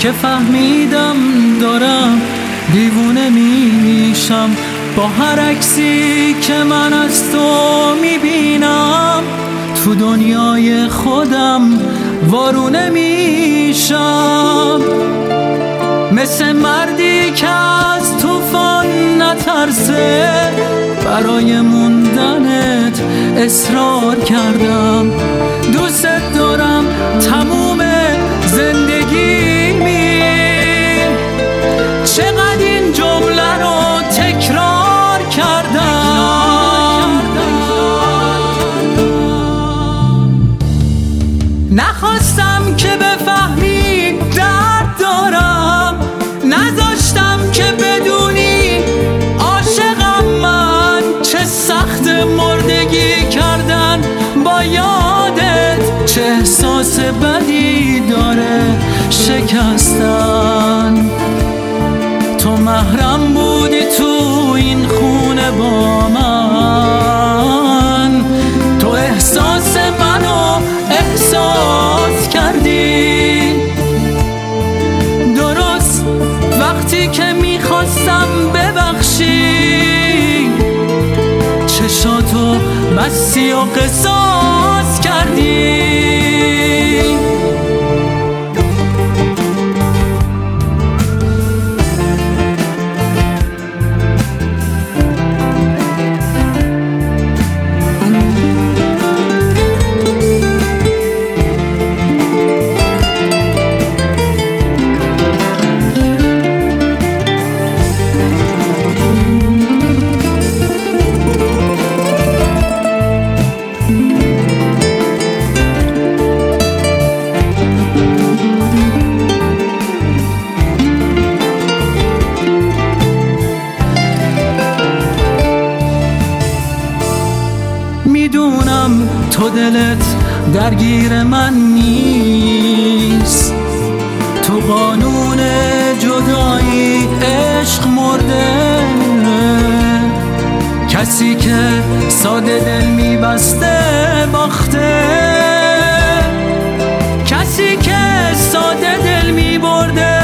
که فهمیدم دارم دیوونه میشم با هر عکسی که من از تو میبینم. تو دنیای خودم وارونه میشم، مثل مردی که از طوفان نترسه. برای موندنت اصرار کردم، دوست دارم تموم زندگیمی. چقدر این جمله رو تکرار کردم، نخواستم که بفهمی درد دارم، نذاشتم که بدونی عاشقم من. چه سخت مردگی کردن با یادت، چه احساس بدی داره شکستن. تو محرم بودی تو این خونه با من، تو احساس منو احساس کردی. درست وقتی که میخواستم ببخشی، چشاتو بستی و قصاص کردی. میدونم تو دلت درگیر من نیست، تو قانون جدایی عشق مرده. کسی که ساده دل میبسته باخته، کسی که ساده دل میبرده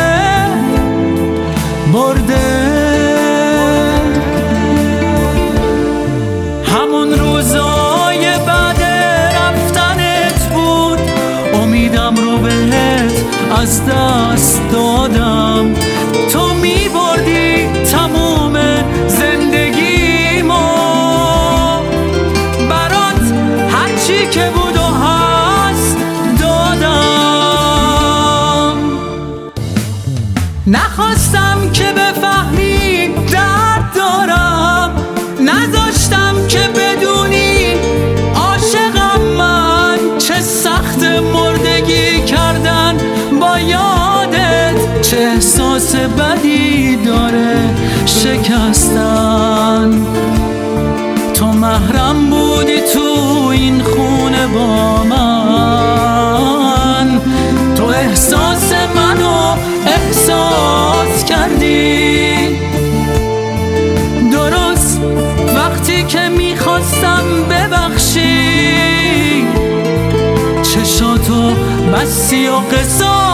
برده. همون روزای بعد رفتنت بود، امیدم رو بهت از دست دادم. تو میبردی تموم زندگیمو، برات هرچی که بود و هست دادم. نخواستم که بفهمی درد دارم، نذاشتم که بدونی عاشقم من. چه سخت مردگی کردن با یادت، چه احساس بدی داره شکستن. تو محرم بودی تو این خونه با من، تو احساس منو احساس کردی. درست وقتی که میخواستم ببخشی، چشاتو بستی و قصاص